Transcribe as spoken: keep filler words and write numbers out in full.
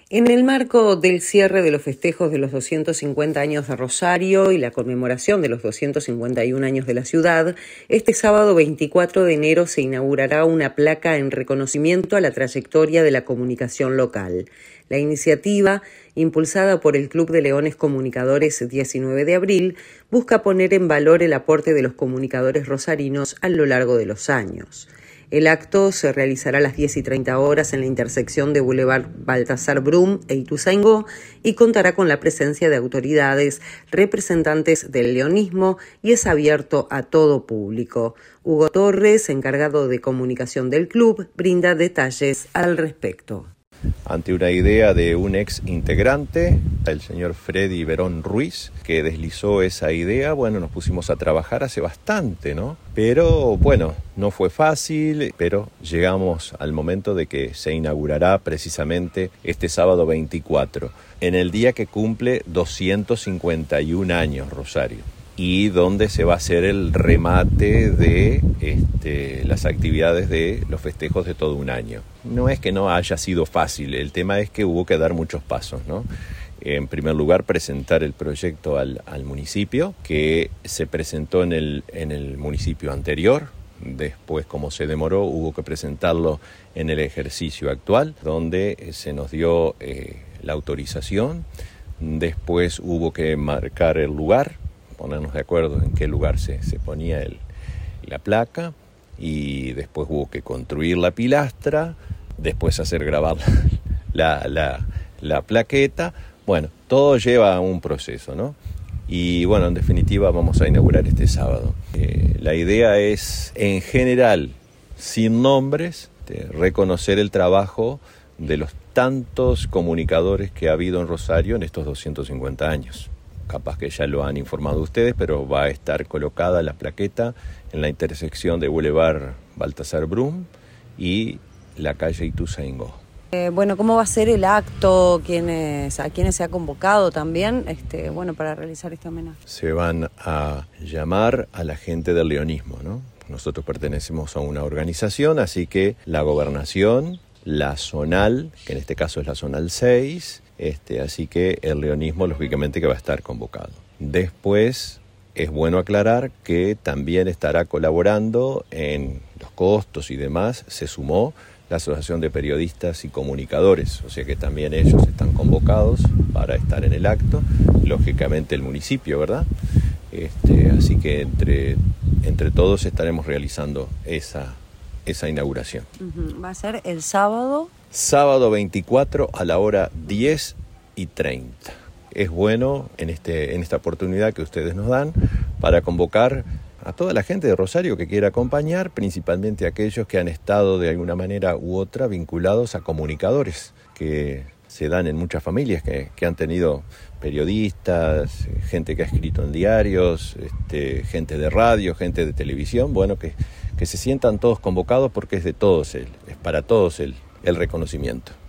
En el marco del cierre de los festejos de los doscientos cincuenta años de Rosario y la conmemoración de los doscientos cincuenta y un años de la ciudad, este sábado veinticuatro de enero se inaugurará una placa en reconocimiento a la trayectoria de la comunicación local. La iniciativa, impulsada por el Club de Leones Comunicadores diecinueve de abril, busca poner en valor el aporte de los comunicadores rosarinos a lo largo de los años. El acto se realizará a las diez y treinta horas en la intersección de Boulevard Baltasar Brum e Ituzaingó y contará con la presencia de autoridades, representantes del leonismo y es abierto a todo público. Hugo Torres, encargado de comunicación del club, brinda detalles al respecto. Ante una idea de un ex integrante, el señor Freddy Verón Ruiz, que deslizó esa idea, bueno, nos pusimos a trabajar hace bastante, ¿no? Pero, bueno, no fue fácil, pero llegamos al momento de que se inaugurará precisamente este sábado veinticuatro, en el día que cumple doscientos cincuenta y un años Rosario, y donde se va a hacer el remate de este, las actividades de los festejos de todo un año. No es que no haya sido fácil, el tema es que hubo que dar muchos pasos, ¿no? En primer lugar, presentar el proyecto al, al municipio, que se presentó en el, en el municipio anterior. Después, como se demoró, hubo que presentarlo en el ejercicio actual, donde se nos dio eh, la autorización. Después hubo que marcar el lugar, ponernos de acuerdo en qué lugar se, se ponía el, la placa, y después hubo que construir la pilastra, después hacer grabar la, la, la plaqueta. Bueno, todo lleva un proceso, ¿no? Y bueno, en definitiva vamos a inaugurar este sábado. Eh, la idea es, en general, sin nombres, de reconocer el trabajo de los tantos comunicadores que ha habido en Rosario en estos doscientos cincuenta años. Capaz que ya lo han informado ustedes, pero va a estar colocada la plaqueta en la intersección de Boulevard Baltasar Brum y la calle Ituzaingó. Eh, bueno, ¿cómo va a ser el acto? ¿Quiénes, ¿A quiénes se ha convocado también este, bueno, para realizar este homenaje? Se van a llamar a la gente del leonismo, ¿no? Nosotros pertenecemos a una organización, así que la gobernación, la zonal, que en este caso es la zonal seis, este, así que el leonismo lógicamente que va a estar convocado. Después es bueno aclarar que también estará colaborando en los costos y demás, se sumó la Asociación de Periodistas y Comunicadores, o sea que también ellos están convocados para estar en el acto, lógicamente el municipio, ¿verdad? Este, así que entre, entre todos estaremos realizando esa, esa inauguración. Uh-huh. ¿Va a ser el sábado? Sábado veinticuatro a la hora diez y treinta. Es bueno en, este, en esta oportunidad que ustedes nos dan para convocar a toda la gente de Rosario que quiera acompañar, principalmente aquellos que han estado de alguna manera u otra vinculados a comunicadores, que se dan en muchas familias, que, que han tenido periodistas, gente que ha escrito en diarios, este, gente de radio, gente de televisión, bueno, que, que se sientan todos convocados porque es de todos, el, es para todos el, el reconocimiento.